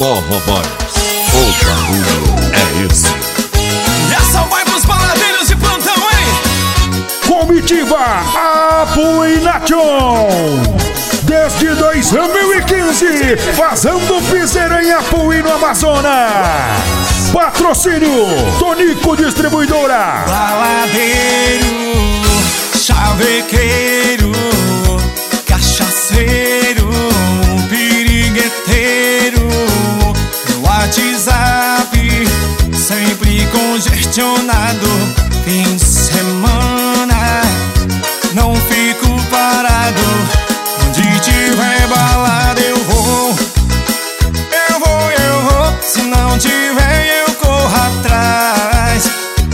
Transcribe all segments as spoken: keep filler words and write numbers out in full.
Forró Boys, o barulho é esse. E essa vai pros baladeiros de plantão, hein? Comitiva Apu e Nation, desde dois mil e quinze, fazendo piseira em Apuí, no Amazonas. Patrocínio Tonico Distribuidora. Baladeiro, chavequeiro, cachaceiro, pirigueteiro, no WhatsApp, sempre congestionado. Fim de semana, não fico parado. Onde tiver balada eu vou, eu vou, eu vou. Se não tiver eu corro atrás.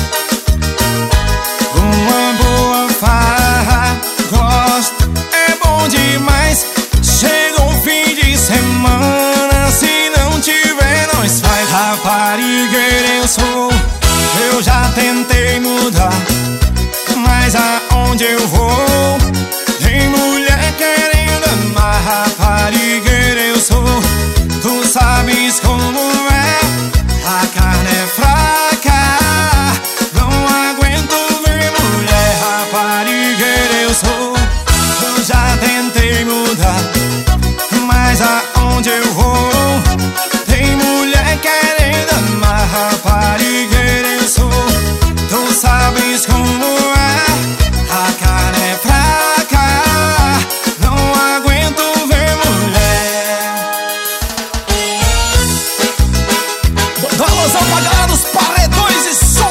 Uma boa farra, gosto, é bom demais. Chega o fim de semana, se não tiver nós faz. Raparigueira eu sou, eu já tentei mudar, mas aonde eu vou tem mulher querendo amar. Raparigueira eu sou, tu sabes como é. A carne é fraca, não aguento ver mulher. Raparigueira eu sou, eu já tentei mudar, mas aonde eu vou tem mulher querendo amar. Raparigueira eu sou, tu sabes como é. A carne é fraca, não aguento ver mulher. Alusão pra galera dos paredões e som.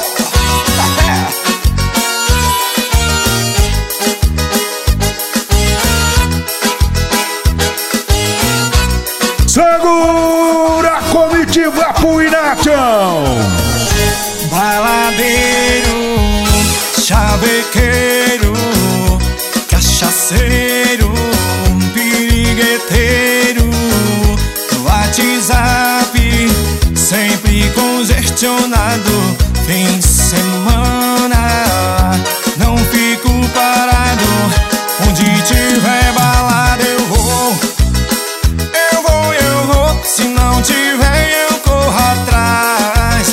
Segura a Comitiva Apu e Nation. Baladeiro, chavequeiro, cachaceiro, pirigueteiro, no WhatsApp, sempre congestionado. Fim de semana, não fico parado. Onde tiver balada eu vou, eu vou, eu vou. Se não tiver eu corro atrás.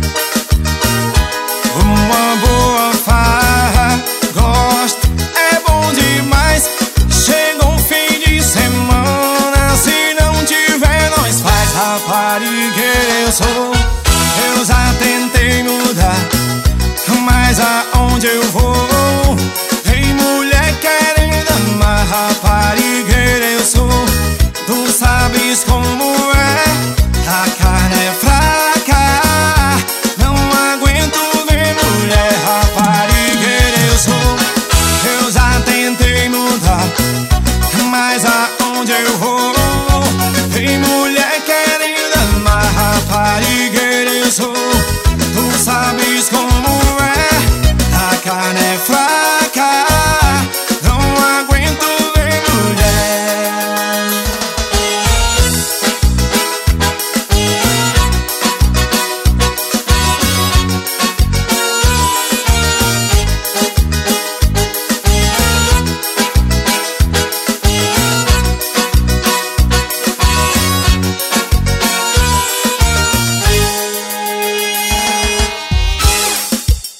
Uma boa farra, gosto, é bom demais. Chega um fim de semana, se não tiver nós faz. Raparigueira eu sou, eu já tentei mudar, mas aonde eu vou tem mulher querendo amar. Raparigueira eu sou, tu sabes como é. A carne é fraca, não aguento ver mulher. Raparigueira eu sou, eu já tentei mudar, mas aonde eu vou tem mulher querendo amar. Raparigueira eu sou, tu sabes como é. A carne é fraca,